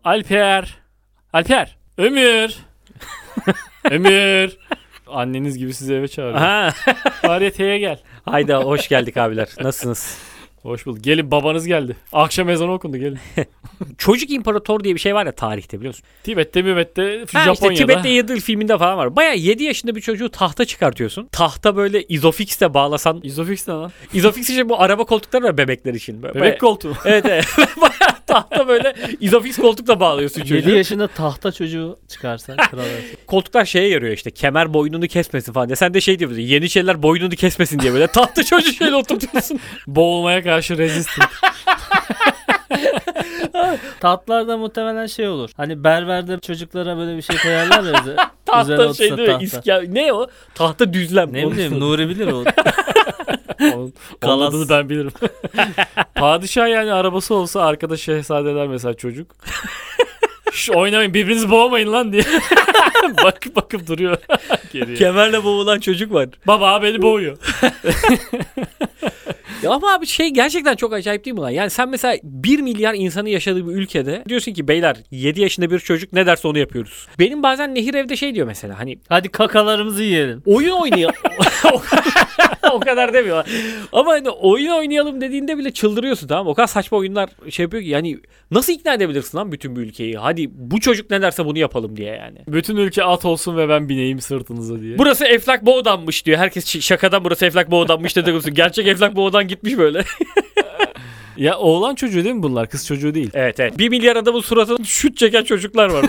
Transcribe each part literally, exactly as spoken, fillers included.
Alper. Alper. Ömür. Ömür. Anneniz gibi sizi eve çağırıyor. Ha. Variyeteye gel. Hayda hoş geldik abiler. Nasılsınız? Hoş bulduk. Gelin, babanız geldi. Akşam ezanı okundu, gelin. Çocuk İmparator diye bir şey var ya tarihte, biliyor musun? Tibet'te, Mübet'te, Ha Japonya'da. işte Tibet'te yedi yıl filminde falan var. Baya yedi yaşında bir çocuğu tahta çıkartıyorsun. Tahta böyle izofix'te bağlasan. İzofix ne lan? İzofix işte bu araba koltukları var bebekler için. Böyle, Bebek baya, koltuğu. evet evet. Baya tahta böyle izofix koltukla bağlıyorsun çocuğu. yedi yaşında tahta çocuğu çıkarsan kral. Koltuklar şeye yarıyor işte, kemer boynunu kesmesin falan diye. Sen de şey diyorsun, Yeniçeriler boynunu kesmesin diye böyle tahta çocuğu şöyle oturtuyorsun. Boğulmaya karşı resistant. Tahtlarda muhtemelen şey olur. Hani berberde çocuklara böyle bir şey koyarlar ya. Üzerine Tahta otursa şey değil mi? tahta. İskan... Ne o? Tahta düzlem. Ne bileyim, Nuri bilir o. Onun, Kalas. onun adını ben bilirim. Padişah yani arabası olsa arkada şehzadeler mesela çocuk. Şş, oynamayın, birbirinizi boğmayın lan diye. Bakıp bakıp duruyor. Geriye. Kemerle boğulan çocuk var. Baba beni boğuyor. Ya ama abi şey gerçekten çok acayip değil mi lan? Yani sen mesela bir milyar insanın yaşadığı bir ülkede diyorsun ki beyler yedi yaşında bir çocuk ne derse onu yapıyoruz. Benim bazen Nehir evde şey diyor mesela, hani Hadi kakalarımızı yiyelim. oyun oynayalım. O kadar demiyor. Ama hani oyun oynayalım dediğinde bile çıldırıyorsun, tamam mı? O kadar saçma oyunlar şey yapıyor ki yani nasıl ikna edebilirsin lan bütün bir ülkeyi? Hadi bu çocuk ne derse bunu yapalım diye yani. Bütün ülke at olsun ve ben bineyim sırtınıza diye. Burası Eflak Boğdan'mış diyor. Herkes ş- şakadan burası Eflak Boğdan'mış dedi. Gerçek Eflak Boğdan gitmiş böyle. Ya oğlan çocuğu değil mi bunlar? Kız çocuğu değil. Evet evet. Bir milyar adamın suratına şut çeken çocuklar var.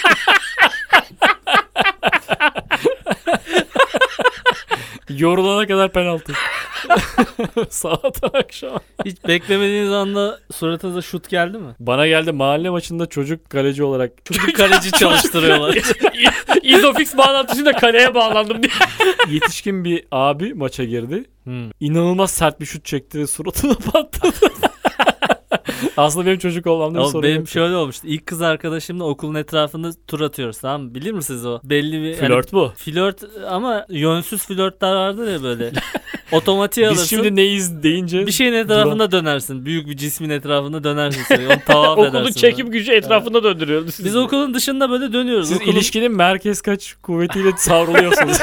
Yorulana kadar penaltı. Sabahtan akşam. Hiç beklemediğiniz anda suratınıza şut geldi mi? Bana geldi, mahalle maçında çocuk kaleci olarak. Çocuk kaleci çalıştırıyorlar. İzofix bağlantısıyla kaleye bağlandım diye. Yetişkin bir abi maça girdi. Hmm. İnanılmaz sert bir şut çekti. Suratına patladı. Aslında benim çocuk olmamda bir Ama sorun benim yok. şöyle olmuştu. İlk kız arkadaşımla okulun etrafında tur atıyoruz, tamam mı? Bilir misiniz o? Belli bir... Flört bu. Flört ama yönsüz flörtler vardır ya böyle. Otomatiğe alırsın. Biz şimdi neyiz deyince. Bir şeyin etrafında dönersin. Büyük bir cismin etrafında dönersin. Sonra. Onu tavaf edersin. Okulun çekim gücü etrafında döndürüyoruz. Biz okulun dışında böyle dönüyoruz. Siz Okulun... ilişkinin merkez kaç kuvvetiyle savruluyorsunuz.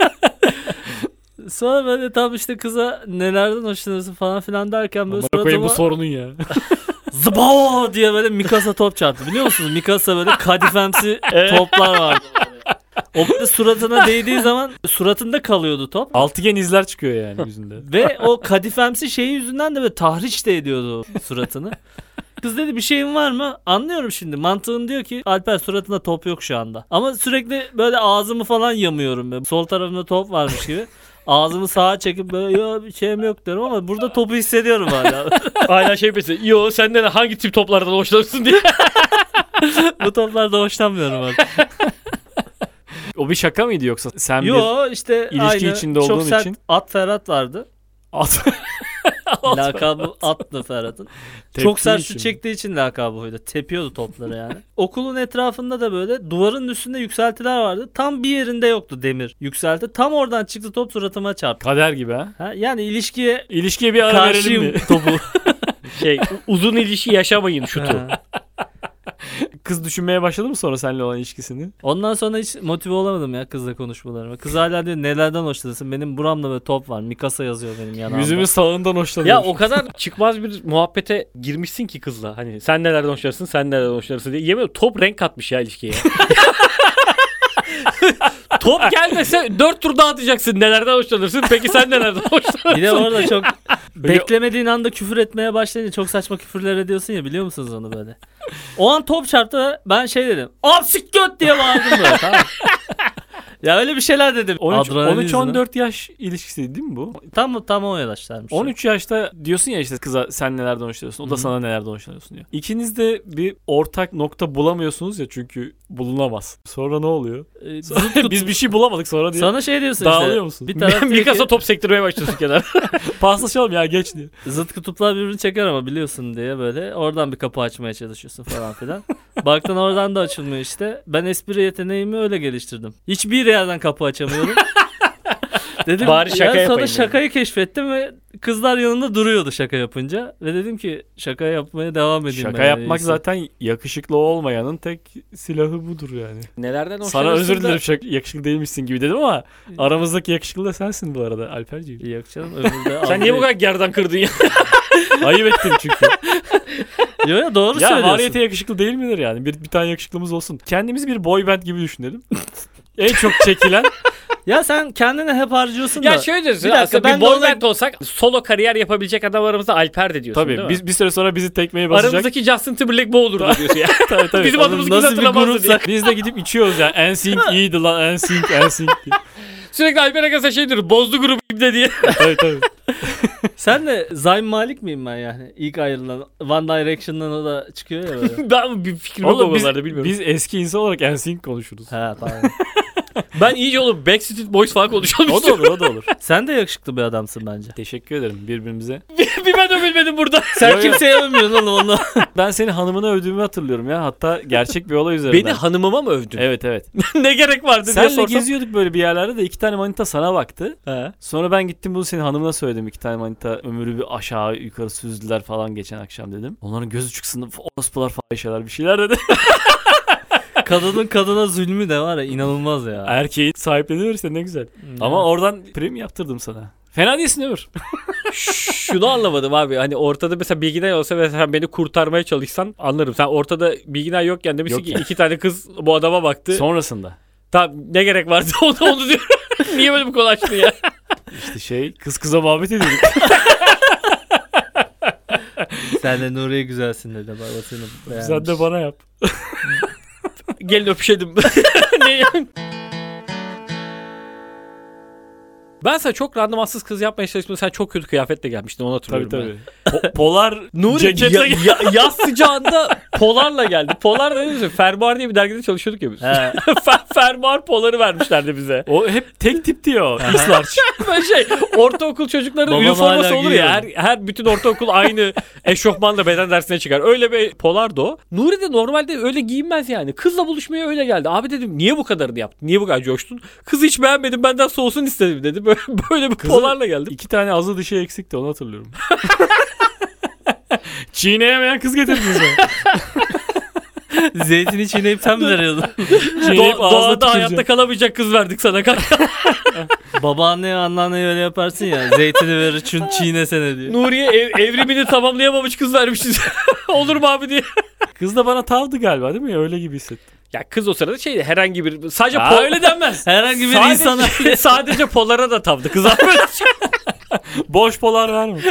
Sonra böyle tam işte kıza nelerden hoşlanırsın falan filan derken böyle Amına koyayım, bu suratıma sorunun ya. zıbao diye böyle Mikasa top çarptı. Biliyor musunuz? Mikasa böyle kadifemsi toplar vardı. O böyle suratına değdiği zaman suratında kalıyordu top. Altıgen izler çıkıyor yani yüzünde. Ve o kadifemsi şeyin yüzünden de böyle tahriş de ediyordu suratını. Kız dedi bir şeyin var mı? Anlıyorum şimdi. Mantığın diyor ki Alper suratında top yok şu anda. Ama sürekli böyle ağzımı falan yamıyorum. Böyle. Sol tarafımda top varmış gibi. Ağzımı sağa çekip böyle ya bir şeyim yok diyorum ama burada topu hissediyorum hala. Hala şey mesela, yo senden hangi tip toplardan hoşlanırsın diye. Bu toplardan hoşlanmıyorum artık. O bir şaka mıydı yoksa? Sen bir Yo işte ilişki aynı, içinde çok olduğun sert için- At Ferhat vardı. at. Lakabı Atlı Ferhat'ın. Teptiği Çok sert için. şut çektiği için lakabı oydu. Tepiyordu topları yani. Okulun etrafında da böyle duvarın üstünde yükseltiler vardı. Tam bir yerinde yoktu demir yükselti. Tam oradan çıktı top suratıma çarptı. Kader gibi ha. Ha, yani ilişkiye İlişkiye bir ara verelim karşıyım mi? topu. Şey, uzun ilişki yaşamayın şutu. Ha. Kız düşünmeye başladı mı sonra seninle olan ilişkisini? Ondan sonra hiç motive olamadım ya kızla konuşmalarıma. Kız hala diyor nelerden hoşlanırsın? Benim buramda böyle top var. Mikasa yazıyor benim yanağımda. Yüzümün sağından hoşlanıyor. Ya o kadar çıkmaz bir muhabbete girmişsin ki kızla. Hani sen nelerden hoşlanırsın, sen nelerden hoşlanırsın diye. Yemin ediyorum top renk katmış ya ilişkiye. Top gelmese dört tur dağıtacaksın. Nelerden hoşlanırsın? Peki sen nelerden hoşlanırsın? Bir de orada çok Böyle- beklemediğin anda küfür etmeye başlayınca çok saçma küfürler ediyorsun ya, biliyor musunuz onu böyle? O an top çarptı ve ben şey dedim. Apsik göt diye bağırdım böyle, tamam. Ya öyle bir şeyler dedim. on Adrenalin üç yüzünden. on dört yaş ilişkisi değil mi bu? Tam tam o yaşlarmış. on üç yaşta diyorsun ya işte kıza sen nelerden hoşlanıyorsun. O da Hı-hı. sana nelerden hoşlanıyorsun diyor. İkiniz de bir ortak nokta bulamıyorsunuz ya, çünkü bulunamaz. Sonra ne oluyor? Ee, zıt- Biz bir şey bulamadık sonra diye. Sana şey diyorsun Dağılıyor işte. musun? Bir taraf diyor Mikasa ki, top sektirmeye başlıyorsun kenara. Paslaşalım ya, geç diye. zıt kutuplar birbirini çeker ama biliyorsun diye böyle oradan bir kapı açmaya çalışıyorsun falan filan. Baktın oradan da açılmıyor işte. Ben espri yeteneğimi öyle geliştirdim. Hiçbir yerden kapı açamıyorum. Dedim Bari şaka ya sonra yapayım şakayı keşfettim ve kızlar yanında duruyordu şaka yapınca. Ve dedim ki şaka yapmaya devam edeyim. Şaka ben yapmak iyisi. zaten yakışıklı olmayanın tek silahı budur yani. Nelerden Sana hoşlanırsın özür da- dilerim şak- yakışıklı değilmişsin gibi dedim ama aramızdaki yakışıklı da sensin bu arada Alperciğim. Yok canım önümde. Sen niye bu kadar gerdan kırdın ya? Ayıp ettim çünkü. Yo ya doğru Ya söylüyorsun. variyete yakışıklı değil midir yani? Bir, bir tane yakışıklımız olsun. Kendimizi bir boy band gibi düşünelim. En çok çekilen. Ya sen kendini hep harcıyorsun Ya da. şöyle diyorsun. Bir dakika, aslında ben bir de boy ona- band olsak solo kariyer yapabilecek adam aramızda Alper de diyorsun değil Tabii mi? biz bir süre sonra bizi tekmeye basacak. Aramızdaki Justin Timberlake bu olurdu diyorsun ya. tabii, tabii. Bizim Oğlum adımızı nasıl kimse bir hatırlamazdı diye. grupsak? Biz de gidip içiyoruz ya. En sync iyiydi lan. En sync, en sync diye. Sürekli Alper Akas'a şey diyor. Bozdu grubu ibne diye. tabii tabii. Sen de Zayn Malik miyim ben yani? İlk ayrılan One Direction'dan o da çıkıyor ya böyle. Ben bir fikrim yok o Oğlum biz, konularda bilmiyorum. biz eski insan olarak en sync konuşuruz. Ha pardon. Ben iyice oğlum Backstreet Boys falan konuşalım. O da olur, o da olur. Sen de yakışıklı bir adamsın bence. Teşekkür ederim birbirimize. bir ben övülmedim burada. Sen Yo, yo. kimseye övmüyorsun oğlum onu. Ben seni hanımına övdüğümü hatırlıyorum ya. Hatta gerçek bir olay üzerinden. Beni hanımıma mı övdün? Evet evet. ne gerek vardı diye Senle sorsam. geziyorduk böyle bir yerlerde de iki tane manita sana baktı. He. Sonra ben gittim bunu senin hanımına söyledim. İki tane manita ömrü bir aşağı yukarı süzdüler falan geçen akşam dedim. Onların gözü çıksın orospular fahişeler bir şeyler dedi. Kadının kadına zulmü de var ya inanılmaz ya. Erkeği sahipleniyor işte ne güzel. Ama oradan prim yaptırdım sana. Fena değilsin Ömür. Şunu anlamadım abi. Hani ortada mesela Bilginay olsa ve sen beni kurtarmaya çalışsan anlarım. Sen ortada Bilginay yokken demişsin ki Yokken. iki tane kız bu adama baktı. Sonrasında. Tamam ne gerek vardı onu, onu diyorum. Niye böyle bir konu açtın ya? İşte şey kız kıza muhabbet ediyorduk. Sen de Nuriye güzelsin dedi babasını beğenmiş. Sen de bana yap. Gelin öpüşelim. ne? Ben sana çok randımansız kız yapmaya çalıştım. Sen çok kötü kıyafetle gelmiştin onu Tabii hatırlıyorum. tabii. Po- polar Nuri ceketle ya, ya, yaz sıcağında Polar'la geldi. Polar ne diyorsun? Fermuar diye bir dergide çalışıyorduk ya biz. He. Fer- Fermuar Polar'ı vermişlerdi bize. O hep tek tip diyor. İslarç. Böyle şey ortaokul çocuklarının Babam üniforması hala olur ya. Her, giyiyor. her bütün ortaokul aynı eşofmanla beden dersine çıkar. Öyle bir Polar'dı o. Nuri de normalde öyle giyinmez yani. Kızla buluşmaya öyle geldi. Abi dedim niye bu kadarını yaptın? Niye bu kadar coştun? Kızı hiç beğenmedim benden soğusun istedim dedi. Böyle, böyle bir Kızı- Polar'la geldim. İki tane azı dışı eksikti onu hatırlıyorum. Çiğneyemeyen kız getirdiniz bana. Zeytini çiğneyip sen mi veriyordun? Çiğneyip Do- ağzına doğada tüküreceğim. hayatta kalamayacak kız verdik sana kanka. Babaanneye anneanneye öyle yaparsın ya. Zeytini verir çün çiğnesene diyor. Nuriye ev- evrimini tamamlayamamış kız vermişiz. Olur mu abi diye. Kız da bana tavdı galiba değil mi? Öyle gibi hissettim. Ya kız o sırada şeydi herhangi bir sadece Aa, pol- öyle denmez. Herhangi bir sadece, insana. sadece Polar'a da tavdı kız abi. Boş polar var mı?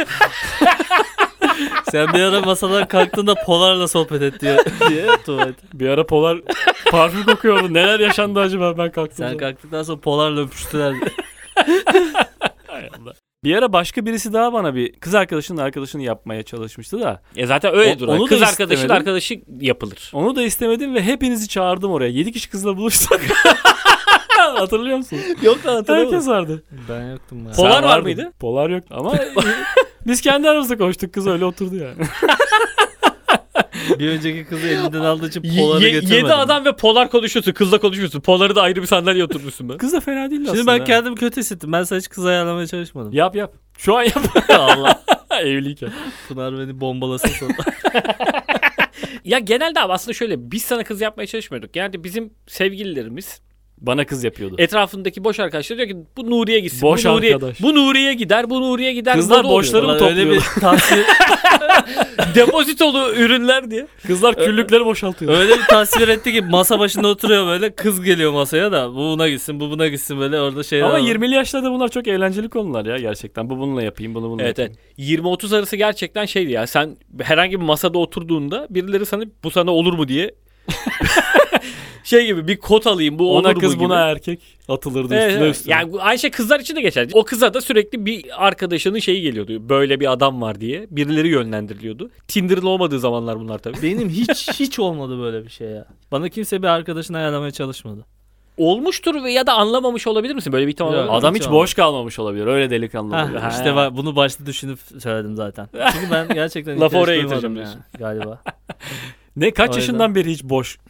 Sen bir ara masadan kalktığında Polar'la sohbet et diyor diye tuvalet. Bir ara polar parfüm kokuyordu. Neler yaşandı acaba ben kalktım. Sen sonra? kalktıktan sonra Polar'la öpüştüler. Hay Allah. Bir ara başka birisi daha bana bir kız arkadaşının arkadaşını yapmaya çalışmıştı da. E zaten öyle O- duruyor. onu da Kız arkadaşın istemedim. arkadaşı yapılır. Onu da istemedim ve hepinizi çağırdım oraya. Yedi kişi kızla buluştuk. Hatırlıyor musun? Yok lan Herkes vardı. Ben yoktum ya. Polar Sen var vardın. mıydı? Polar yok ama biz kendi aramızda konuştuk. Kız öyle oturdu yani. Bir önceki kızı elinden aldığı için Polar'ı Ye- getirmedim. yedi adam ve Polar konuşuyorsun. Kızla konuşuyorsun. Polar'ı da ayrı bir sandalye oturmuşsun ben. Kız da fena değildi Şimdi aslında. ben kendimi kötü hissettim. Ben sana hiç kız ayarlamaya çalışmadım. Yap yap. Şu an yap. Allah. Evliyken. Pınar beni bombalasın sonra. Ya genelde abi aslında şöyle biz sana kız yapmaya çalışmıyorduk. Yani bizim sevgililerimiz Bana kız yapıyordu. etrafındaki boş arkadaşlar diyor ki bu Nuriye gitsin. Boş bu Nuriye, arkadaş. bu Nuriye gider. Bu Nuriye gider. Kızlar moda oluyor. boşları mı Ulan öyle bir tasvir, Depozitolu ürünler diye. Kızlar küllükleri boşaltıyor. öyle bir tasvir etti ki masa başında oturuyor böyle. Kız geliyor masaya da bu buna gitsin bu buna gitsin böyle orada şey. Ama yirmili yaşlarda bunlar çok eğlenceli konular ya gerçekten. Bu bununla yapayım, bunu bununla Evet yapayım. evet. yirmi otuz arası gerçekten şeydi ya. Sen herhangi bir masada oturduğunda birileri sana bu sana olur mu diye şey gibi bir kot alayım bu olur Ona mu kız gibi. buna erkek atılırdı Evet, üstüne evet. üstüne. Yani bu aynı şey kızlar için de geçer. O kıza da sürekli bir arkadaşının şeyi geliyordu. Böyle bir adam var diye. Birileri yönlendiriliyordu. Tinder'ın olmadığı zamanlar bunlar tabii. Benim hiç hiç olmadı böyle bir şey ya. Bana kimse bir arkadaşını ayarlamaya çalışmadı. Olmuştur ve ya da anlamamış olabilir misin? Böyle bir ihtimal Yok. olabilir mi? Adam Hiç hiç olmadı. boş kalmamış olabilir. Öyle delikanlı Ha, olabilir. işte ben bunu başta düşünüp söyledim zaten. Çünkü ben gerçekten Lafı ihtiyaç oraya duymadım getireceğim ya, galiba. Ne kaç O yüzden- yaşından beri hiç boş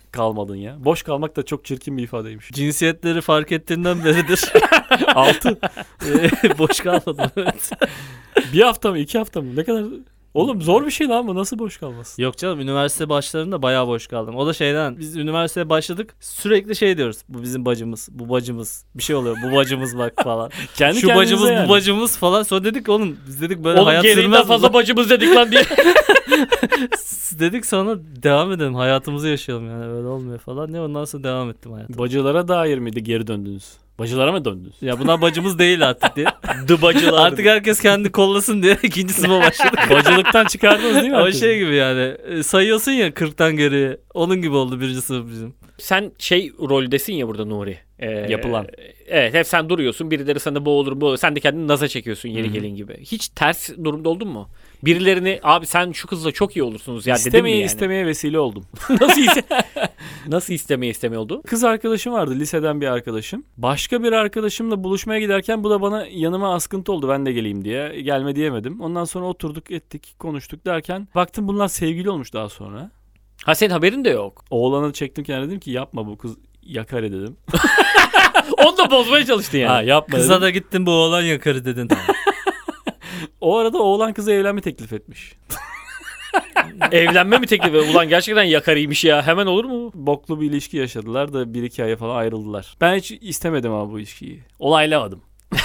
kalmadın ya. Boş kalmak da çok çirkin bir ifadeymiş. Cinsiyetleri fark ettiğinden beridir. Altı. Ee, boş kalmadım. Evet. Bir hafta mı iki hafta mı? Ne kadar... Oğlum zor bir şey lan bu. Nasıl boş kalmasın? Yok canım, üniversite başlarında bayağı boş kaldım. O da şeyden, biz üniversiteye başladık, sürekli şey diyoruz. Bu bizim bacımız, bu bacımız. Bir şey oluyor, bu bacımız bak falan. Kendi Şu kendinize bacımız, yani. bu bacımız falan. Sonra dedik oğlum, biz dedik böyle Oğlum hayat gereğinden sürmez fazla fazla bacımız dedik lan diye. dedik, sonra devam edelim, hayatımızı yaşayalım yani, öyle olmuyor falan. Ne, ondan sonra devam ettim hayatım. Bacılara dair miydi geri döndünüz? Bacılara mı döndünüz? Ya bunlar bacımız değil artık diye. The bacılar. Artık herkes kendi kollasın diye ikinci sınıfa başladık. Bacılıktan çıkardınız değil mi? O herkesi? şey gibi yani, e, sayıyorsun ya kırktan geriye. Onun gibi oldu birinci sınıf bizim. Sen şey roldesin ya burada Nuri. Ee, Yapılan. Evet, hep sen duruyorsun. Birileri sana boğulur boğulur. Sen de kendini naza çekiyorsun yeni Hı-hı. gelin gibi. Hiç ters durumda oldun mu? Birilerini abi sen şu kızla çok iyi olursunuz ya dedim mi İstemeye yani? istemeye vesile oldum. Nasıl iste Nasıl istemeye istemeye oldu? Kız arkadaşım vardı, liseden bir arkadaşım. Başka bir arkadaşımla buluşmaya giderken bu da bana yanıma askıntı oldu, ben de geleyim diye. Gelme diyemedim. Ondan sonra oturduk ettik konuştuk derken baktım bunlar sevgili olmuş daha sonra. Ha, senin haberin de yok. Oğlanı çektim kenara, dedim ki yapma, bu kız yakar dedim. Onu da bozmaya çalıştın yani. Ha, yapma Kıza dedim. da gittin, bu oğlan yakarı dedin. O arada oğlan kıza evlenme teklif etmiş. Evlenme mi teklifi? Ulan gerçekten yakarıymış ya. Hemen olur mu? Boklu bir ilişki yaşadılar da bir iki aya falan ayrıldılar. Ben hiç istemedim ama bu ilişkiyi. Olaylamadım.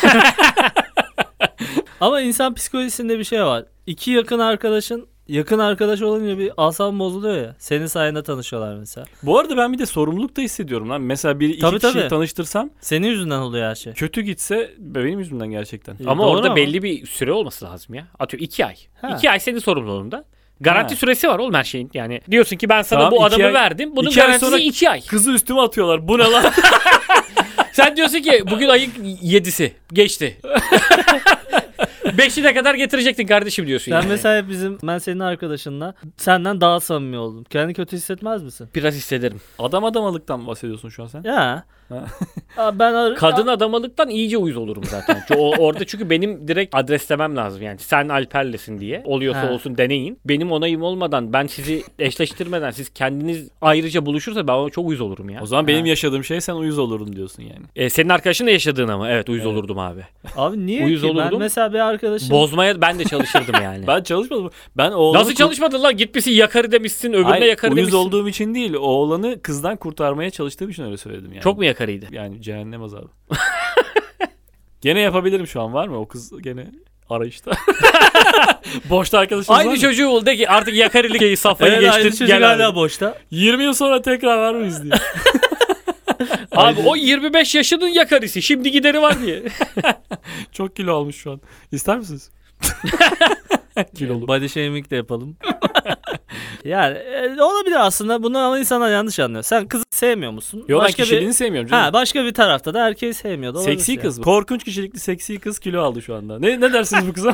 Ama insan psikolojisinde bir şey var. İki yakın arkadaşın yakın arkadaş olunca bir asabın bozuluyor ya. Senin sayende tanışıyorlar mesela. Bu arada ben bir de sorumluluk da hissediyorum lan. Mesela bir iki Tabii, kişiyi tabii. tanıştırsam Senin yüzünden oluyor her şey. kötü gitse benim yüzümden gerçekten. E, Ama doğru orada ama. belli bir süre olması lazım ya. Atıyorum iki ay. Ha. İki ay senin sorumluluğunda. Garanti Ha. süresi var oğlum her şeyin. Yani diyorsun ki ben sana Tamam, bu iki adamı ay- verdim. Bunun iki ay garantisi sonra- iki ay. Kızı üstüme atıyorlar. Bu ne lan? Sen diyorsun ki bugün ayın yedisi. Geçti. Beşine kadar getirecektin kardeşim diyorsun Sen yani. mesela hep bizim, ben senin arkadaşınla senden daha samimi oldum. Kendi kötü hissetmez misin? Biraz hissederim. Adam adamalıktan bahsediyorsun şu an sen. Ya. Ha. Aa, ben ar- Kadın adamalıktan iyice uyuz olurum zaten. Çünkü o, orada çünkü benim direkt adreslemem lazım yani. Sen Alper'lesin diye. Oluyorsa Ha. olsun deneyin. Benim onayım olmadan, ben sizi eşleştirmeden siz kendiniz ayrıca buluşursa ben ona çok uyuz olurum ya. O zaman benim Ha. yaşadığım şey sen uyuz olurdun diyorsun yani. E, senin arkadaşın da yaşadığın ama evet uyuz Evet. olurdum abi. Abi niye Uyuz ki? Ben olurdum. mesela bir arkadaşım. Bozmaya ben de çalışırdım yani. Ben çalışmadım. Ben oğlanı Nasıl çalışmadın lan? Gitmişsin yakarı demişsin, öbürüne Hayır, yakarı uyuz demişsin. olduğum için değil. Oğlanı kızdan kurtarmaya çalıştığım için öyle söyledim yani. Çok mu yakarıydı? Yani cehennem azabı. Gene yapabilirim şu an, var mı? O kız gene arayışta. Boşta arkadaşımız var Aynı mı? çocuğu bul de ki artık yakarılık safhayı Evet, aynı geçtin. çocuk Gel hala abi. boşta. yirmi yıl sonra tekrar var mıyız diye. Abi o yirmi beş yaşının yakarısı. Şimdi gideri var diye. Çok kilo almış şu an. İster misiniz? Kilolu. Body shaming de yapalım. Yani e, olabilir aslında, bunu ama insanlar yanlış anlıyor. Sen kızı sevmiyor musun? Yok, ben Başka kişiliğini bir, sevmiyorum canım. ha, başka bir tarafta da erkeği sevmiyor. da olabilir Seksi yani. kız mı? Korkunç kişilikli seksi kız kilo aldı şu anda. Ne ne dersiniz bu kıza?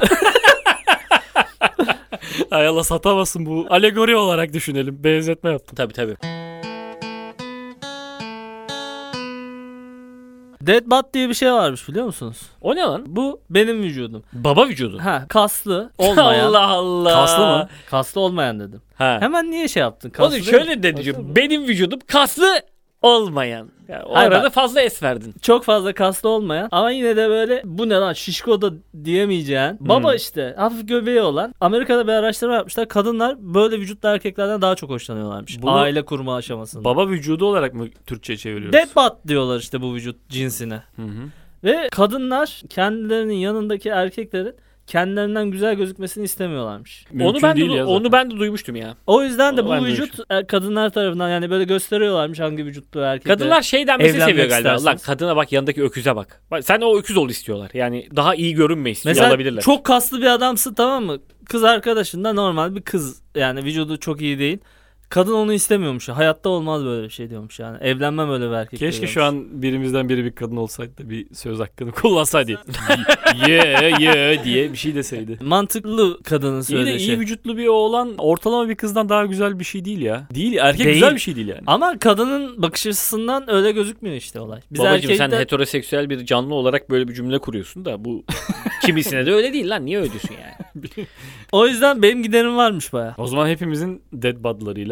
Ay Allah, satamazsın bu. Alegori olarak düşünelim. Benzetme yaptım. Tabii tabii. Dead butt diye bir şey varmış, biliyor musunuz? O ne lan? Bu benim vücudum. Baba vücudu. Ha, kaslı olmayan. Allah Allah. Kaslı mı? Kaslı olmayan dedim. Ha. Hemen niye şey yaptın? Kaslı Onu değil şöyle mi? dediciğim. Kaslı mı? Benim vücudum kaslı olmayan. Yani o Hayır, arada bak. fazla es verdin. Çok fazla kaslı olmayan ama yine de böyle bu ne lan şişko da diyemeyeceğin. Baba Hmm. işte hafif göbeği olan. Amerika'da bir araştırma yapmışlar. Kadınlar böyle vücutlu erkeklerden daha çok hoşlanıyorlarmış. Bunu- Aile kurma aşamasında. Baba vücudu olarak mı Türkçe çeviriyoruz? Dead butt diyorlar işte bu vücut cinsine. Hı hı. Ve kadınlar kendilerinin yanındaki erkeklerin kendilerinden güzel gözükmesini istemiyorlarmış. Mümkün onu ben de değil ya zaten. onu ben de duymuştum ya. O yüzden de Onu bu ben vücut e, kadınlar tarafından yani böyle gösteriyorlarmış hangi vücutlu erkekler. Kadınlar şey denmesi Evlenmek seviyor galiba. Lan isterseniz. kadına bak, yanındaki öküze bak. Bak, sen o öküz ol istiyorlar. Yani daha iyi görünme istiyor mesela olabilirler. çok kaslı bir adamsın, tamam mı? Kız arkadaşın da normal bir kız. Yani vücudu çok iyi değil. Kadın onu istemiyormuş. Hayatta olmaz böyle bir şey diyormuş yani. Evlenmem öyle bir erkek. Keşke şu diyormuş. an birimizden biri bir kadın olsaydı da bir söz hakkını kullansaydı. Ye ye diye bir şey deseydi. Mantıklı kadının İyi de söylediği iyi şey. vücutlu bir oğlan ortalama bir kızdan daha güzel bir şey değil ya. Değil. Erkek Değil. güzel bir şey değil yani. Ama kadının bakış açısından öyle gözükmüyor işte olay. Biz Babacım sen erkekler- heteroseksüel bir canlı olarak böyle bir cümle kuruyorsun da bu kimisine de öyle değil lan. Niye öyle diyorsun yani? O yüzden benim giderim varmış baya. O zaman hepimizin dead bud'larıyla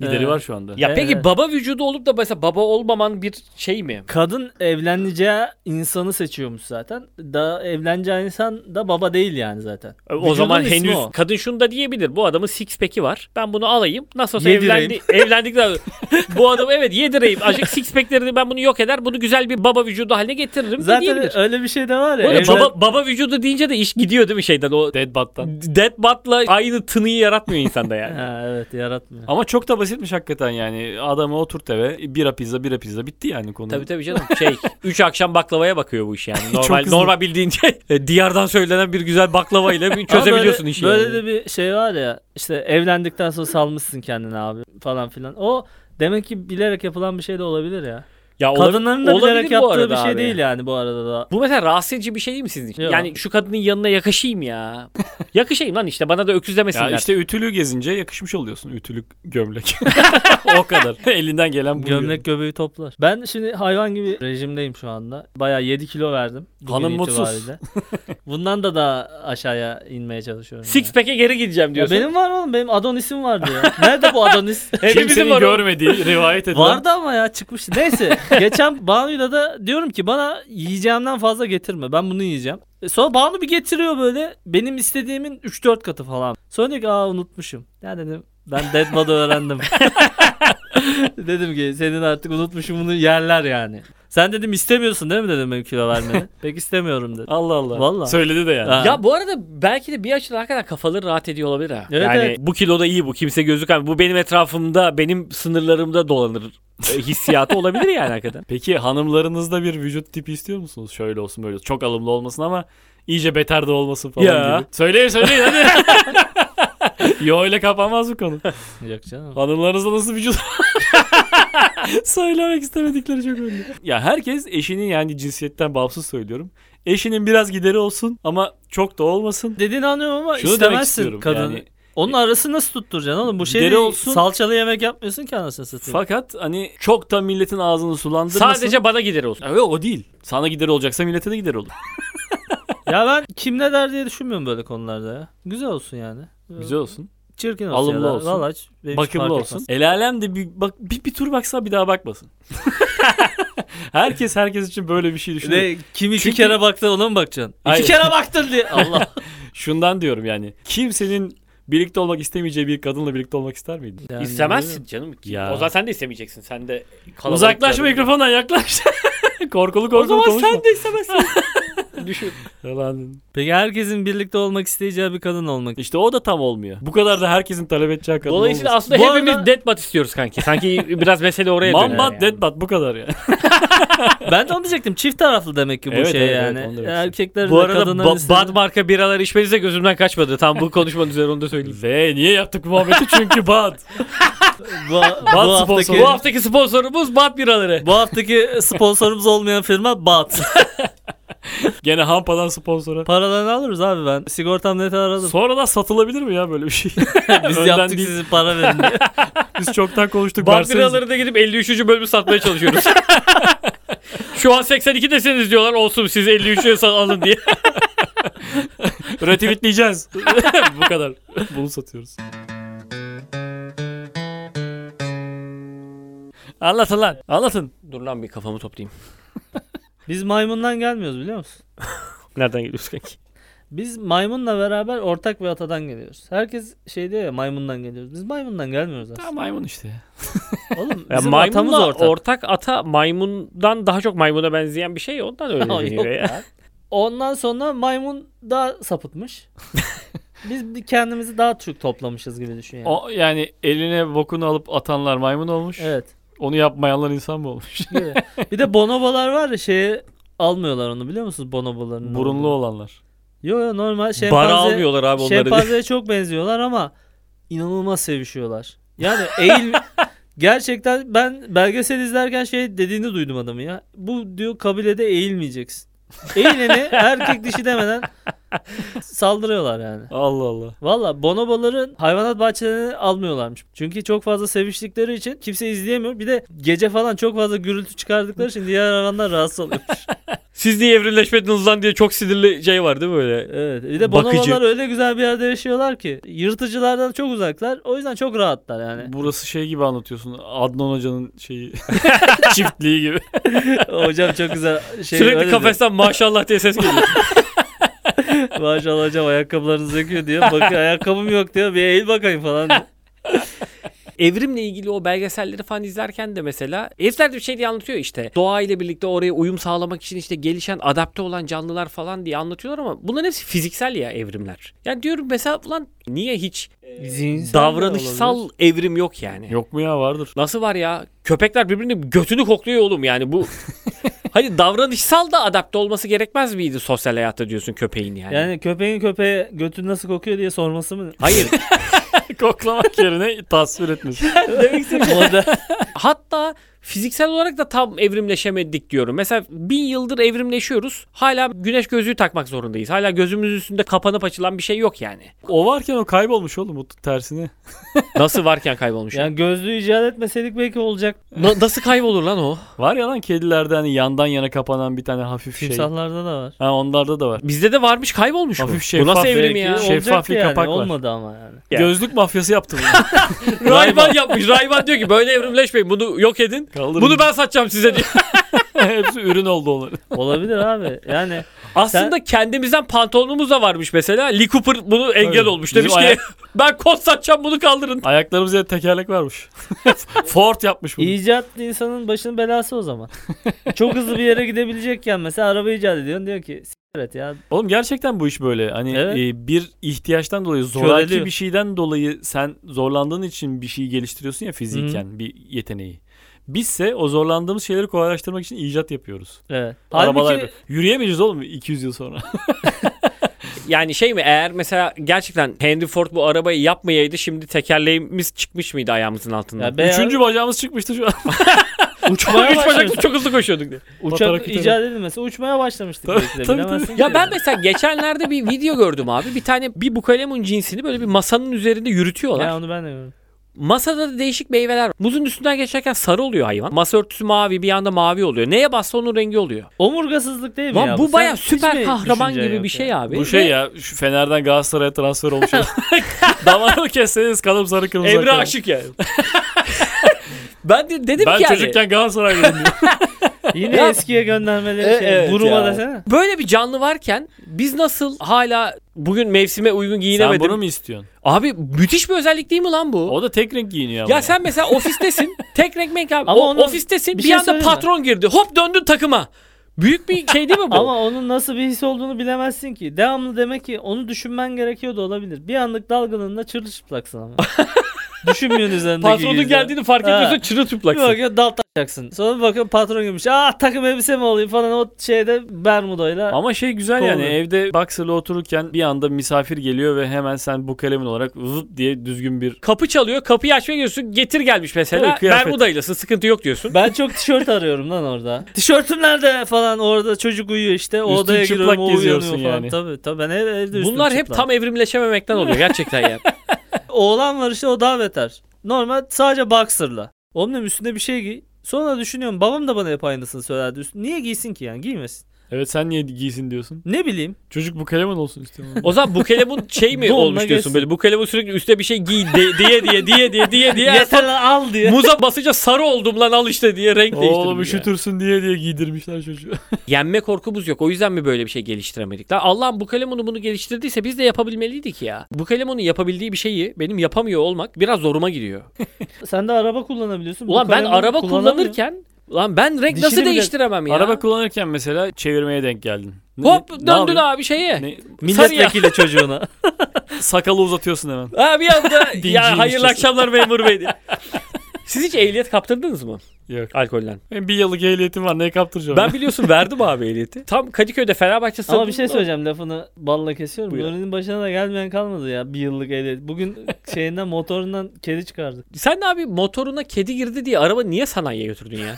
Gideri Ee, var şu anda. Ya Evet. peki baba vücudu olup da mesela baba olmaman bir şey mi? Kadın evleneceği insanı seçiyormuş zaten. Da evleneceği insan da baba değil yani zaten. O Vücudun zaman ismi henüz o. kadın şunu da diyebilir. Bu adamın six pack'i var. Ben bunu alayım. Nasıl olsa Yedireyim. evlendi, evlendikten bu adamı evet yedireyim. Azıcık six pack'lerini ben bunu yok eder. Bunu güzel bir baba vücudu haline getiririm de Zaten diyebilir. öyle bir şey de var ya. Bu arada evlen- baba, baba vücudu deyince de iş gidiyor değil mi şeyden? O Deadbutt'tan. Deadbutt'la aynı tınıyı yaratmıyor insanda yani. Ha, evet yaratmıyor. Ama çok da basitmiş hakikaten yani. Adamı oturt eve, bira pizza, bira pizza bitti yani konu. Tabii tabii canım. Şey, üç akşam baklavaya bakıyor bu iş yani. Çok Normal hızlı. normal bildiğin şey. e, Diyardan söylenen bir güzel baklava ile bir çözebiliyorsun Ama böyle, işi. Böyle yani. de bir şey var ya, işte evlendikten sonra salmışsın kendini abi falan filan. O demek ki bilerek yapılan bir şey de olabilir ya. Ya Kadınların da olabilir bilerek bu yaptığı arada bir şey abi. değil yani bu arada da. Bu mesela rahatsız edici bir şey değil mi sizin için? Yok. Yani şu kadının yanına yakışayım ya. Yakışayım lan işte bana da öküz demesinler. Ya işte ütülü gezince yakışmış oluyorsun. Ütülü gömlek. O kadar. Elinden gelen bu. Gömlek göbeği toplar. Ben şimdi hayvan gibi rejimdeyim şu anda. Bayağı yedi kilo verdim. bugün Hanım mutsuz. itibariyle. Bundan da daha aşağıya inmeye çalışıyorum. Six ya. pack'e geri gideceğim Ya diyorsun. benim var oğlum, benim Adonis'im vardı ya. Nerede bu Adonis? Hepimizin Kimsenin var o. görmediği rivayet edilen. Vardı ama ya, çıkmıştı. Neyse geçen Banu'yla da diyorum ki bana yiyeceğimden fazla getirme. Ben bunu yiyeceğim. E Sonra Banu bir getiriyor böyle. Benim istediğimin üç dört katı falan. Sonra diyor ki aa unutmuşum. Ya dedim ben Deadbud'u öğrendim. Dedim ki senin artık unutmuşum, bunu yerler yani. Sen dedim istemiyorsun değil mi dedim benim kilo vermeni. Pek istemiyorum dedim. Allah Allah. Vallahi. Söyledi de yani. Ha. Ya bu arada belki de bir açıdan hakikaten kafaları rahat ediyor olabilir ha. Evet, yani evet. bu kiloda iyi, bu kimse gözükmüyor. Bu benim etrafımda, benim sınırlarımda dolanır e, hissiyatı olabilir yani hakikaten. Peki hanımlarınızda bir vücut tipi istiyor musunuz? Şöyle olsun böyle olsun. Çok alımlı olmasın ama iyice beter de olmasın falan Ya. gibi. Söyleyin söyleyin hadi. Yo öyle kapanmaz bu konu. Yok canım. Hanımlarınızda nasıl vücut? Söylemek istemedikleri çok önemli. Ya herkes eşinin, yani cinsiyetten bağımsız söylüyorum. Eşinin biraz gideri olsun ama çok da olmasın. Dediğini anlıyorum ama Şunu demek istemezsin istiyorum. kadın. Yani, Onun arası nasıl tutturacaksın oğlum? Bu şey Gideri değil, olsun. salçalı yemek yapmıyorsun ki anasını satayım. fakat hani çok da milletin ağzını sulandırmasın. Sadece bana gider olsun. Ya yok o değil. Sana gideri olacaksa millete de gider olur. Ya ben kim ne der diye düşünmüyorum böyle konularda ya. Güzel olsun yani. Güzel olsun. Çirkin olsun. Alımlı ya da. olsun. Vallahi hiç- benim hiç Bakımlı fark olsun. etmez. El alem de bir, bak, bir, bir tur baksa bir daha bakmasın. Herkes herkes için böyle bir şey düşünüyor. Ne, kim iki Çünkü- kere baktı ona mı bakacaksın? Hayır. İki kere baktın diye. Allah. Şundan diyorum yani. Kimsenin birlikte olmak istemeyeceği bir kadınla birlikte olmak ister miydin? Yani İstemezsin canım. Ya. O zaman sen de istemeyeceksin. Sen de kalabalık Uzaklaş bir- mikrofondan, yaklaş. korkulu O korkulu zaman konuşma. sen de istemezsin. Düşün. Yalan. Peki herkesin birlikte olmak isteyeceği bir kadın olmak. İşte o da tam olmuyor. Bu kadar da herkesin talep edeceği kadın Dolayısıyla olmasın. aslında Bu hepimiz arada- Deadbutt istiyoruz kanki. Sanki biraz mesele oraya dönüyor. Mambat yani. deadbutt bu kadar ya. Ben de onu diyecektim. Çift taraflı demek ki bu Evet, şey evet, yani. evet, onu demek Erkekler Bu de arada kadınların ba- istediği- Bud marka biralar içmeniz de gözümden kaçmadı. Tam bu konuşmanın üzerine onu da söyleyeyim. Ve niye yaptık bu muhabbeti? Çünkü bad. bu, bu haftaki, sponsoru. Bu haftaki sponsorumuz Bud biraları. bu haftaki sponsorumuz olmayan firma Bat. Gene Hampa'dan sponsora. Paralarını alırız abi ben. Sigortam neti aradım. Sonradan satılabilir mi ya böyle bir şey? Biz Önden yaptık değil. sizi para verin diye. Biz çoktan konuştuk. Bud versenize. biraları da gidip elli üçüncü bölümü satmaya çalışıyoruz. Şu an seksen ikidesiniz diyorlar. Olsun siz elli üçe alın diye. Retweetleyeceğiz. Bu kadar. Bunu satıyoruz. Anlatın lan. Anlatın. Dur lan bir kafamı toplayayım. Biz maymundan gelmiyoruz biliyor musun? Nereden geliyoruz kanki? Biz maymunla beraber ortak bir atadan geliyoruz. Herkes şey diyor ya, maymundan geliyoruz. Biz maymundan gelmiyoruz aslında. Tamam maymun işte. Oğlum Ya bizim atamız maymunla ortak. ortak ata maymundan daha çok maymuna benzeyen bir şey ondan öyle Yok deniyor ya. ya. Ondan sonra maymun daha sapıtmış. Biz bir kendimizi daha çok toplamışız gibi düşün yani. O, yani eline bokunu alıp atanlar maymun olmuş. Evet. Onu yapmayanlar insan mı olmuş? Gibi. Bir de bonobolar var ya, şeye almıyorlar onu biliyor musunuz, bonoboların? Burunlu olanlar. Yo yo normal Bara şempanze. almıyorlar abi onları diye. Şempanzeye çok benziyorlar ama inanılmaz sevişiyorlar. Yani eğil gerçekten ben belgesel izlerken şey dediğini duydum adamı ya. Bu diyor kabilede eğilmeyeceksin. Eğileni erkek dişi demeden saldırıyorlar yani. Allah Allah. Valla bonoboların hayvanat bahçelerine almıyorlarmış. Çünkü çok fazla seviştikleri için kimse izleyemiyor. Bir de gece falan çok fazla gürültü çıkardıkları için diğer hayvanlar rahatsız oluyormuş. Siz niye evrimleşmediniz lan diye çok sinirli şey var değil mi böyle? Evet. Bir de Bakıcı. bonomolar öyle güzel bir yerde yaşıyorlar ki. Yırtıcılardan çok uzaklar. O yüzden çok rahatlar yani. Burası şey gibi anlatıyorsun. Adnan Hoca'nın şeyi çiftliği gibi. Hocam çok güzel şey. Sürekli öyle kafesten maşallah diye ses geliyor. diyor. Maşallah hocam ayakkabılarınız döküyor diyor. Bakıyor ayakkabım yok diyor. Bir eğil bakayım falan diyor. Evrimle ilgili o belgeselleri falan izlerken de mesela herifler de bir şey diye anlatıyor işte. Doğayla birlikte oraya uyum sağlamak için işte gelişen, adapte olan canlılar falan diye anlatıyorlar ama bunların hepsi fiziksel ya evrimler. Yani diyorum mesela ulan niye hiç e, Zihinsel de davranışsal olabilir. evrim yok yani? Yok mu ya, vardır. Nasıl var ya? Köpekler birbirini götünü kokluyor oğlum yani bu. Hani davranışsal da adapte olması gerekmez miydi sosyal hayatta diyorsun köpeğin yani? Yani köpeğin köpeğe götün nasıl kokuyor diye sorması mı? Hayır. Koklamak yerine tasvir etmiş. Demek istediğim Orada hatta fiziksel olarak da tam evrimleşemedik diyorum. Mesela bin yıldır evrimleşiyoruz. Hala güneş gözlüğü takmak zorundayız. Hala gözümüzün üstünde kapanıp açılan bir şey yok yani. O varken o kaybolmuş oğlum, o tersine. Nasıl varken kaybolmuş? yani gözlüğü icat etmeseydik belki olacak. Na- nasıl kaybolur lan o? Var ya lan kedilerde hani yandan yana kapanan bir tane hafif şey. Timsahlarda da var. Ha, onlarda da var. Bizde de varmış kaybolmuş mu? Hafif Bu şeffaf nasıl evrim belki. ya? Şey- Şeffaf Olacaktı bir yani. kapak var. Olmadı ama yani. Ya. Gözlük mafyası yaptı bunu. Rayban yapmış. Rayban diyor ki böyle evrimleşmeyin. Bunu yok edin. Kaldırın. Bunu ben satacağım size diyor. Hepsi ürün oldu onların. Olabilir abi. Yani Aslında kendimizden pantolonumuz da varmış mesela. Lee Cooper bunu engel Tabii. olmuş. Bizim Demiş ki ayak- ben kot satacağım bunu kaldırın. Ayaklarımızda da tekerlek varmış. Ford yapmış bunu. icat insanın başının belası o zaman. Çok hızlı bir yere gidebilecekken mesela araba icat ediyorsun diyor ki evet ya. Oğlum gerçekten bu iş böyle. Hani Evet. e, bir ihtiyaçtan dolayı, zoraki Köreliyor. bir şeyden dolayı sen zorlandığın için bir şeyi geliştiriyorsun ya fiziken, bir yeteneği. Bizse o zorlandığımız şeyleri kolaylaştırmak için icat yapıyoruz. Evet. Arabalar Halbuki yapıyor. Yürüyemeyeceğiz oğlum iki yüz yıl sonra. Yani şey mi eğer mesela gerçekten Henry Ford bu arabayı yapmayaydı şimdi tekerleğimiz çıkmış mıydı ayağımızın altından? ya beyaz Üçüncü bacağımız çıkmıştı şu an. uçmaya Üç bacaklı başlamıştık. çok hızlı koşuyorduk diye. Batarak Uçak gidelim. icat edilmesi uçmaya başlamıştık Tabii, belki de tabii, bilemezsin Ya ki. ben mesela geçenlerde bir video gördüm abi. Bir tane bir bukalemun cinsini böyle bir masanın üzerinde yürütüyorlar. Ya onu ben de gördüm. Masada da değişik meyveler var. Muzun üstünden geçerken sarı oluyor hayvan. Masa örtüsü mavi bir anda mavi oluyor. Neye bassa onun rengi oluyor. Omurgasızlık değil mi Lan ya? bu Sen baya hiç süper mi kahraman düşüncen gibi yok bir ya? şey abi. Bu şey Ve ya, şu Fener'den Galatasaray'a transfer olmuş. Damarımı kesseniz kanım sarı kırmızı. Emre akar. Aşık yani. Ben de dedim Ben ki yani, çocukken Galatasaraylıydım diyor. Yine Ya- eskiye göndermeleri E, şey. evet Buruma ya. desene. böyle bir canlı varken biz nasıl hala bugün mevsime uygun Sen giyinemedim. bunu mu istiyorsun? Abi müthiş bir özellik değil mi lan bu? O da tek renk giyiniyor ama. Ya sen mesela ofistesin. Tek renk menk abi. Ama O, onun- ofistesin. bir Bir, şey anda söyleyeyim mi? patron girdi. Hop döndün takıma. Büyük bir şey değil mi bu? Ama onun nasıl bir his olduğunu bilemezsin ki. Devamlı demek ki onu düşünmen gerekiyor da olabilir. Bir anlık dalgınlığında çırılçıplaksın ama. Düşünmüyorsun üzerindeki Patronun yüzden. geldiğini fark Ha. ediyorsun Bir çırılçıplaksın. bakıyorsun dal takacaksın. Sonra bir bakıyorsun patron girmiş. Ah takım elbise mi olayım falan o şeyde bermudayla. Ama şey güzel yani, Kovuluyor. evde boxer'la otururken bir anda misafir geliyor ve hemen sen bu kalemin olarak zıt diye düzgün bir... Kapı çalıyor. Kapıyı açmaya gidiyorsun. Getir gelmiş mesela. Tabii, kıyafet. Bermudaylasın. Sıkıntı yok diyorsun. Ben çok tişört arıyorum lan orada. Tişörtüm nerede falan orada çocuk uyuyor işte. O Üstün odaya çıplak giriyorum o uyanıyor geziyorsun falan. yani. Tabii tabii ben ev, evde üstüm Bunlar hep çıplak. tam evrimleşememekten oluyor gerçekten ya. Oğlan var işte o daha beter. Normal sadece boxer'la. Oğlum diyorum üstünde bir şey giy. Sonra düşünüyorum babam da bana hep aynısını söylerdi. Üstüne- Niye giysin ki yani giymesin. Evet, sen niye giysin diyorsun? Ne bileyim. Çocuk bu kalemin olsun istiyorum. O zaman bu kalemun şey mi Donla olmuş diyorsun geçsin. böyle? Bu kalemun sürekli üstüne bir şey giy de- diye diye diye diye diye diye. Yeter lan al diye. Muza basınca sarı oldum lan al işte diye renk Oğlum değiştirdim ya. üşütürsün diye diye giydirmişler çocuğu. Yenme korkumuz yok. O yüzden mi böyle bir şey geliştiremedik? Lan Allah'ım bu kalemunu bunu geliştirdiyse biz de yapabilmeliydik ya. Bu kalemunun yapabildiği bir şeyi benim yapamıyor olmak biraz zoruma gidiyor. Sen de araba kullanabiliyorsun. Bu Ulan ben kalemini araba kullanamıyor. kullanırken Lan ben renk Dişini nasıl bile- değiştiremem ya? Araba kullanırken mesela çevirmeye denk geldin. Ne- Hop ne döndün yapıyorsun? abi şeye. Ne- Milletvekili çocuğuna. Sakalı uzatıyorsun hemen. Ha bir anda ya Dinciymiş hayırlı kesin. akşamlar memur bey diye. Siz hiç ehliyet kaptırdınız mı? Yok. Alkolden. Benim bir yıllık ehliyetim var, neye kaptıracağım? Ben biliyorsun verdim abi ehliyeti. Tam Kadıköy'de Fenerbahçe Ama bir stadında- şey söyleyeceğim lafını balla kesiyorum. Buyur. Nuri'nin başına da gelmeyen kalmadı ya bir yıllık ehliyet. Bugün şeyinden motorundan kedi çıkardık. Sen de abi motoruna kedi girdi diye araba niye sanayiye götürdün ya?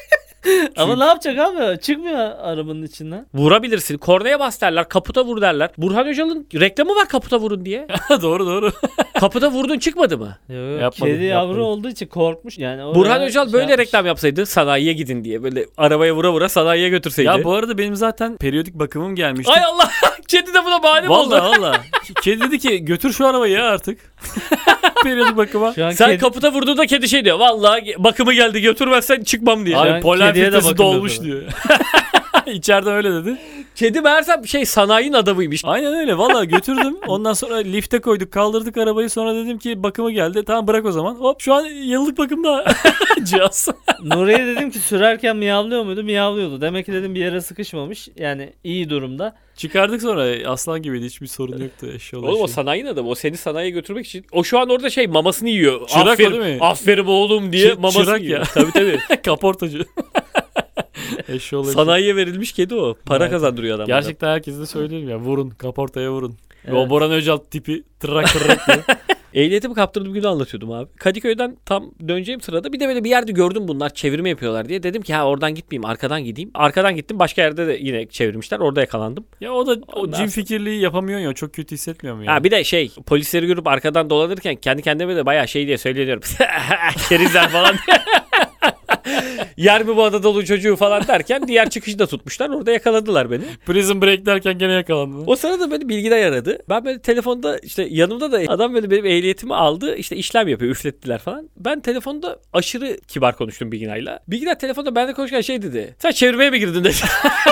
Ama ne yapacak abi? Çıkmıyor arabanın içinden. Vurabilirsin. Kornaya bas derler. Kaputa vur derler. Burhan Öcal'ın reklamı var kaputa vurun diye. doğru doğru. Kapıda vurdun çıkmadı mı? Yok, yok. Yapmadım, Kedi yavru yapmadım. olduğu için korkmuş. Yani oraya Burhan Öcal şey böyle yapmış. reklam yapsaydı sanayiye gidin diye böyle arabaya vura vura sanayiye götürseydi. Ya bu arada benim zaten periyodik bakımım gelmişti. Ay Allah! Kedi de buna bahane mi oldu? Vallahi valla. Kedi dedi ki götür şu arabayı ya artık. Periyodik bakıma. Şu an Sen kedi- kapıda vurduğunda kedi şey diyor. Vallahi bakımı geldi götürmezsen çıkmam diye. Abi, Abi polen kediye de filtresi bakım dolmuş yapıyorlar. diyor. İçeriden öyle dedi. Kedi meğersem şey sanayinin adamıymış. Aynen öyle valla götürdüm. Ondan sonra lifte koyduk kaldırdık arabayı. Sonra dedim ki bakımı geldi. Tamam bırak o zaman. Hop şu an yıllık bakımda cihaz. Nuriye dedim ki sürerken miyavlıyor muydu? Miyavlıyordu. Demek ki dedim bir yere sıkışmamış. Yani iyi durumda. Çıkardık sonra aslan gibiydi. Hiçbir sorun yoktu. Eşyalar. Oğlum o sanayinin adamı. O seni sanayiye götürmek için. O şu an orada şey mamasını yiyor. Çırak o aferin, değil mi? aferin oğlum diye Çı- mamasını çırak yiyor. ya. Tabii tabii. Kaportacı. Eşyalar. Sanayiye verilmiş kedi o. Para Evet. kazandırıyor adamlara. Gerçekten herkese de söyleyelim ya. Vurun. Kaportaya vurun. Evet. O Boran Öcal tipi tırrak tırrak diye. Ehliyetimi kaptırdığım günü anlatıyordum abi. Kadıköy'den tam döneceğim sırada bir de böyle bir yerde gördüm bunlar çevirme yapıyorlar diye. Dedim ki ha oradan gitmeyeyim arkadan gideyim. Arkadan gittim başka yerde de yine çevirmişler. Orada yakalandım. Ya o da o Ondan cin sonra- fikirliği yapamıyorsun ya. Çok kötü hissetmiyor mu ya? Ha bir de şey polisleri görüp arkadan dolanırken kendi kendime de bayağı şey diye söylüyorum. Kerizler falan diye. Yer mi bu Anadolu çocuğu falan derken diğer çıkışı da tutmuşlar. Orada yakaladılar beni. Prison Break derken gene yakalandın. O sırada beni Bilginer aradı. Ben böyle telefonda işte yanımda da adam böyle benim ehliyetimi aldı. İşte işlem yapıyor. Üflettiler falan. Ben telefonda aşırı kibar konuştum Bilginer'le. Bilginer telefonda benimle konuşurken şey dedi. Sen çevirmeye mi girdin dedi.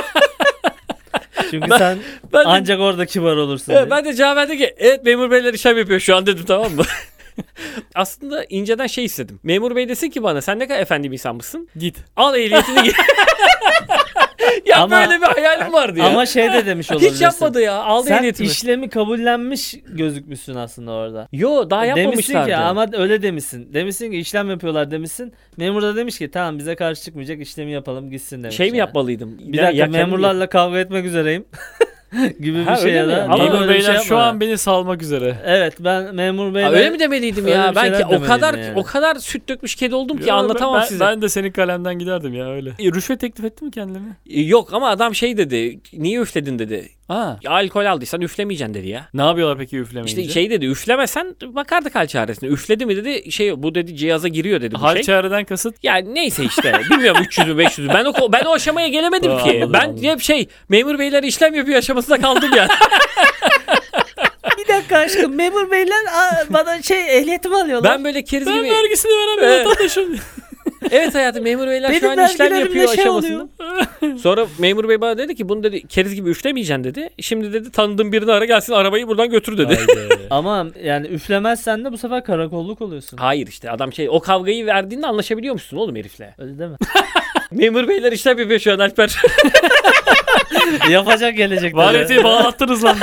Çünkü Ben- sen Ben de, ancak orada kibar olursun. Evet, diye. ben de cevap verdim ki evet memur beyler işlem yapıyor şu an dedim tamam mı? Aslında inceden şey istedim. Memur bey desin ki bana sen ne kadar efendi bir insan mısın? Git. Al ehliyetini git. Ya Ama- böyle bir hayalim vardı ya. Ama şey de demiş olabilirsin. Hiç yapmadı ya. Aldı Sen ehliyetimi. işlemi kabullenmiş gözükmüşsün aslında orada. Yo daha Demişsin yapmamışlardı. ki ama öyle demişsin. Demişsin ki işlem yapıyorlar demişsin. Memur da demiş ki tamam bize karşı çıkmayacak işlemi yapalım gitsin demiş. şey mi yani. yapmalıydım? Bir dakika memurlarla kavga etmek üzereyim. gibi Ha, bir şey öyle ya mi? da. Ama Niye Memur böyle bir beyler şey şu yapma? an beni salmak üzere. Evet ben memur beyler. Ha, öyle mi demeliydim öyle ya? bir Ben şeyler ki o demeliydim kadar yani. o kadar süt dökmüş kedi oldum ki Ya anlatamam ben, size. Ben de senin kalemden giderdim ya öyle. E, rüşvet teklif etti mi kendilerine? Yok ama adam şey dedi. Niye üfledin dedi. Aa. Alkol aldıysan üflemeyeceksin dedi ya. Ne yapıyorlar peki üflemeyince? İşte şey dedi üflemesen bakardık hal çaresine. Üfledi mi dedi şey bu dedi cihaza giriyor dedi bu Hal şey. çareden kasıt. Yani neyse işte bilmiyorum üç yüz mü beş yüz mü ben o ben o aşamaya gelemedim Aa, ki. anladım, Ben anladım. hep şey memur beyler işlem yapıyor aşamasında kaldım yani. Bir dakika aşkım memur beyler aa, bana şey ehliyetimi alıyorlar. Ben böyle keriz Ben gibi. vergisini veren bir Evet. vatandaşım. Evet hayatım memur beyler Benim şu an işlem vergilerimle yapıyor şey aşamasında. Sonra memur bey bana dedi ki bunu dedi keriz gibi üflemeyeceksin dedi. Şimdi dedi tanıdığım birini ara gelsin arabayı buradan götür dedi. Ama yani üflemezsen de bu sefer karakolluk oluyorsun. Hayır işte adam şey o kavgayı verdiğinde anlaşabiliyormuşsun oğlum herifle. Öyle değil mi? Memur beyler işlem yapıyor şu an Alper. Yapacak gelecek. Variyeti bağlattınız lan.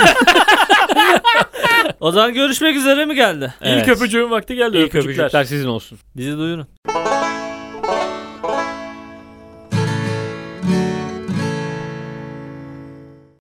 O zaman görüşmek üzere mi geldi? İlk öpücüğün vakti geldi. İlk öpücükler. öpücükler sizin olsun. Bizi duyurun.